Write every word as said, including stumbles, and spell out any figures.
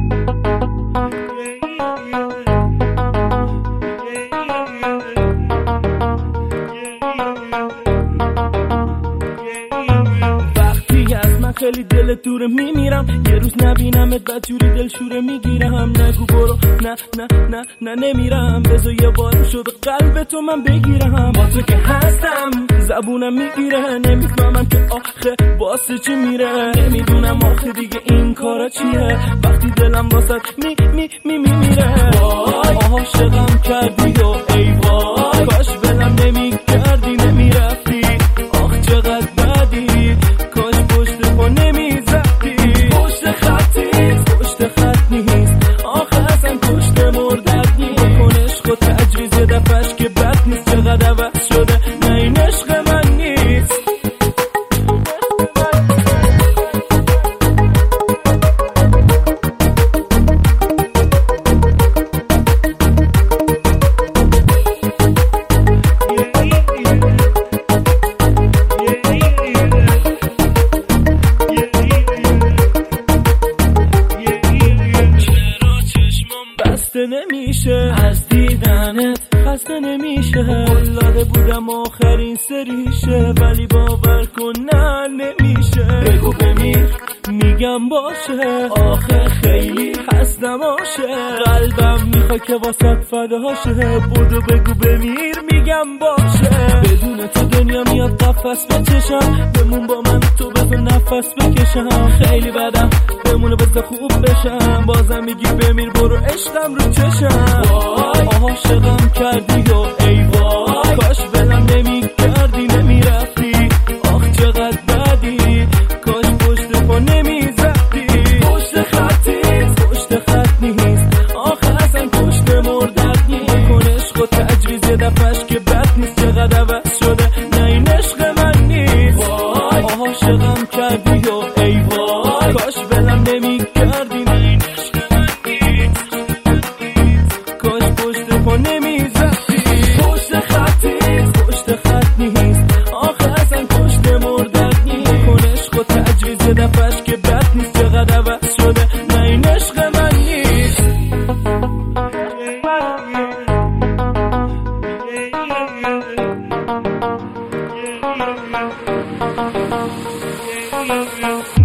خیلی دل دوره میمیرم، یه روز نبینمت بدجوری دلشوره میگیرم. نگو برو، نه نه نه نه نمیرم، بذار یه بار شد قلب تو من بگیرم. با تو که هستم زبونم میگیره، نمیفهمم که آخه واسه چی میره. نمیدونم آخه دیگه این کارا چیه، وقتی دلم واسه می می می می میره. وای عاشقم کردی و ای وای، کاش بلم نمیکردی نمیرفتی. آخ چقدر بدی، کاش پشت پا نمیزدی. پشت خطی پشت خط نیست، آخه اصلا پشت مردد نیست. بکن عشق و تجویز دفعش که بد نیست. چقدر عوض شده، نه این عشق من نیست. خسته نمیشه از دیدنت، خسته نمیشه. اللاده بودم آخرین سریشه، ولی باور کن نه نمیشه. بگو بمیر میگم باشه، آخه خیلی هستم عاشق. قلبم میخواد که واسط فداشه. بودو بگو بمیر میگم باشه. بدون تو دنیا میاد قفس بچشم، بمون با من تو بذار نفس بکشم. خیلی بدم بمونه بذار خوب بشم، بازم میگی بمیر برو عشقم رو چشم. وای عاشقم کردی و ای وای، کاش بلم نمی کردی نمیرفتی. آخ چقدر بدی، کاش پشت پا نمی زدی. پشت خطی پشت خط نیست، آخه اصلا پشت مردد نیست. بکن عشق و تجویز دفعش که بد نیست. چقدر عوض شده، نه این عشق من نیست. وای عاشقم کردی و ای وای، کاش بلم نمی کردی. نه این عشق من نیست، کاش پشت پا نمی زدی. پشت خطی پشت خط نیست، آخه اصلا پشت مردد نیست. بکن عشق و تجویز دفعش که بد نیست. چقدر عوض شده، نه این عشق من نیست. Yeah.